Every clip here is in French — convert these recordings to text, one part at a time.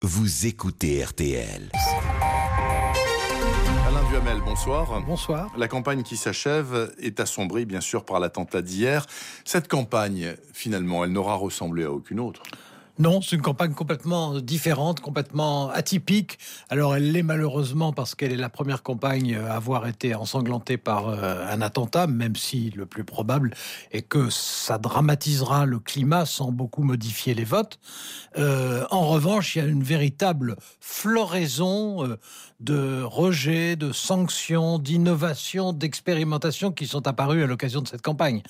Vous écoutez RTL. Alain Duhamel, bonsoir. Bonsoir. La campagne qui s'achève est assombrie, bien sûr, par l'attentat d'hier. Cette campagne, finalement, elle n'aura ressemblé à aucune autre. Non, c'est une campagne complètement différente, complètement atypique. Alors elle l'est malheureusement parce qu'elle est la première campagne à avoir été ensanglantée par un attentat, même si le plus probable est que ça dramatisera le climat sans beaucoup modifier les votes. En revanche, il y a une véritable floraison de rejets, de sanctions, d'innovations, d'expérimentations qui sont apparues à l'occasion de cette campagne.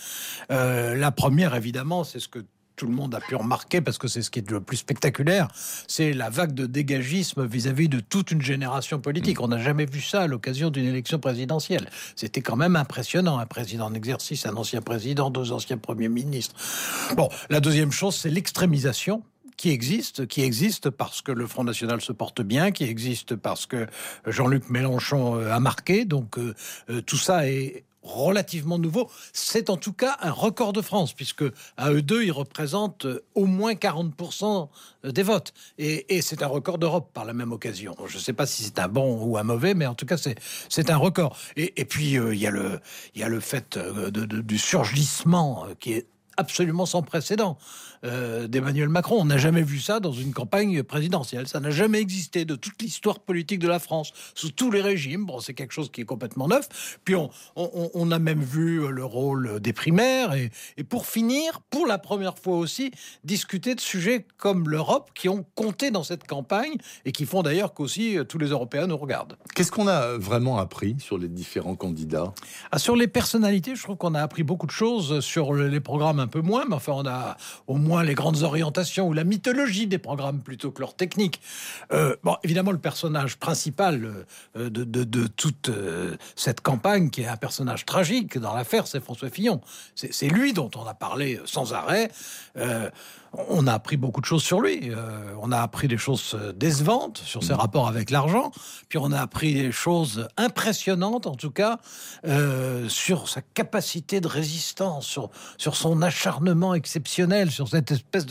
La première, évidemment, c'est ce que tout le monde a pu remarquer, parce que c'est ce qui est le plus spectaculaire, c'est la vague de dégagisme vis-à-vis de toute une génération politique. On n'a jamais vu ça à l'occasion d'une élection présidentielle. C'était quand même impressionnant. Un président en exercice, un ancien président, 2 anciens premiers ministres. Bon, la deuxième chose, c'est l'extrémisation qui existe parce que le Front National se porte bien, qui existe parce que Jean-Luc Mélenchon a marqué. Donc tout ça est relativement nouveau. C'est en tout cas un record de France, puisque à eux deux, ils représentent au moins 40% des votes. Et c'est un record d'Europe par la même occasion. Je ne sais pas si c'est un bon ou un mauvais, mais en tout cas, c'est un record. Et puis, il y a le fait du surgissement qui est absolument sans précédent d'Emmanuel Macron. On n'a jamais vu ça dans une campagne présidentielle. Ça n'a jamais existé de toute l'histoire politique de la France, sous tous les régimes. Bon, c'est quelque chose qui est complètement neuf. Puis on a même vu le rôle des primaires. Et pour finir, pour la première fois aussi, discuter de sujets comme l'Europe qui ont compté dans cette campagne et qui font d'ailleurs qu'aussi tous les Européens nous regardent. Qu'est-ce qu'on a vraiment appris sur les différents candidats ? Sur les personnalités, je trouve qu'on a appris beaucoup de choses. Sur les programmes, un peu moins, mais enfin, on a au moins les grandes orientations ou la mythologie des programmes plutôt que leur technique. Bon, évidemment, le personnage principal de toute cette campagne, qui est un personnage tragique dans l'affaire, c'est François Fillon. C'est lui dont on a parlé sans arrêt. On a appris beaucoup de choses sur lui. On a appris des choses décevantes sur ses rapports avec l'argent. Puis on a appris des choses impressionnantes, en tout cas, sur sa capacité de résistance, sur son acharnement exceptionnel, sur cette espèce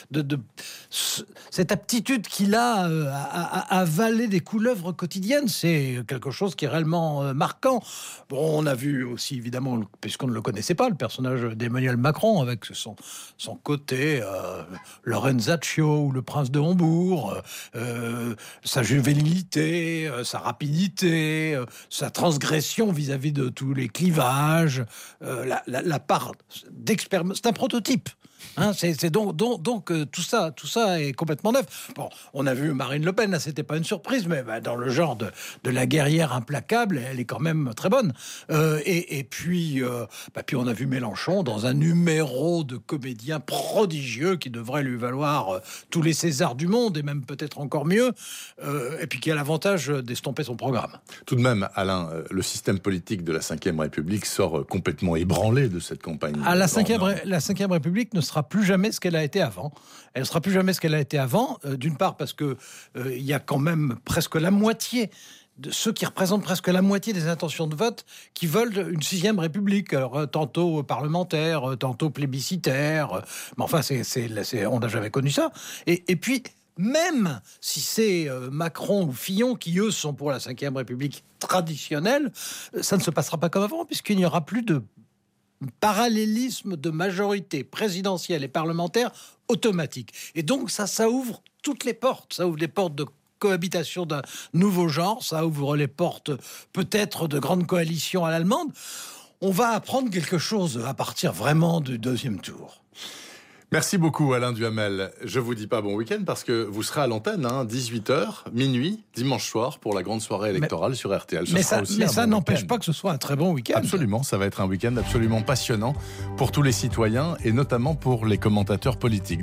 cette aptitude qu'il a à avaler des couleuvres quotidiennes. C'est quelque chose qui est réellement marquant. Bon, on a vu aussi, évidemment, puisqu'on ne le connaissait pas, le personnage d'Emmanuel Macron, avec son côté Lorenzaccio ou le prince de Hambourg, sa juvénilité, sa rapidité, sa transgression vis-à-vis de tous les clivages, la part d'expérience. C'est un prototype. C'est donc tout ça est complètement neuf. Bon, on a vu Marine Le Pen, là c'était pas une surprise, mais dans le genre de la guerrière implacable, elle est quand même très bonne. Et puis on a vu Mélenchon dans un numéro de comédien prodigieux qui devrait lui valoir tous les Césars du monde et même peut-être encore mieux. Et puis qui a l'avantage d'estomper son programme. Tout de même, Alain, le système politique de la Ve République sort complètement ébranlé de cette campagne. La Ve République ne sera plus jamais ce qu'elle a été avant. Elle ne sera plus jamais ce qu'elle a été avant, d'une part parce que il y a quand même presque la moitié de ceux qui représentent presque la moitié des intentions de vote qui veulent une 6e République. Alors, tantôt parlementaire, tantôt plébiscitaire. Mais enfin, on n'a jamais connu ça. Et puis, même si c'est Macron ou Fillon qui, eux, sont pour la 5e République traditionnelle, ça ne se passera pas comme avant, puisqu'il n'y aura plus de parallélisme de majorité présidentielle et parlementaire automatique. Et donc ça ouvre toutes les portes. Ça ouvre les portes de cohabitation d'un nouveau genre. Ça ouvre les portes peut-être de grandes coalitions à l'allemande. On va apprendre quelque chose à partir vraiment du 2e tour. Merci beaucoup Alain Duhamel. Je vous dis pas bon week-end parce que vous serez à l'antenne, 18h, minuit, dimanche soir, pour la grande soirée électorale sur RTL. Mais ça n'empêche pas que ce soit un très bon week-end. Absolument, ça va être un week-end absolument passionnant pour tous les citoyens et notamment pour les commentateurs politiques.